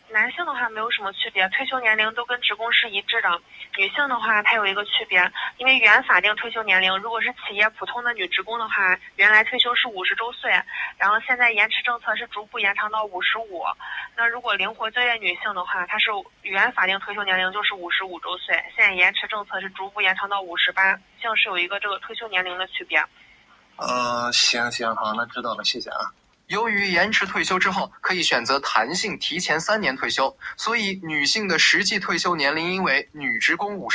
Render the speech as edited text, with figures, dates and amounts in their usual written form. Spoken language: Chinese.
男性的话没有什么区别，退休年龄都跟职工是一致的。女性的话，它有一个区别，因为原法定退休年龄，如果是企业普通的女职工的话，原来退休是50周岁，然后现在延迟政策是逐步延长到55。那如果灵活就业女性的话，她是原法定退休年龄就是55周岁，现在延迟政策是逐步延长到58，性是有一个这个退休年龄的区别。 行，好，那知道了，谢谢啊。 由于延迟退休之后可以选择弹性提前3年退休，所以女性的实际退休年龄因为女职工50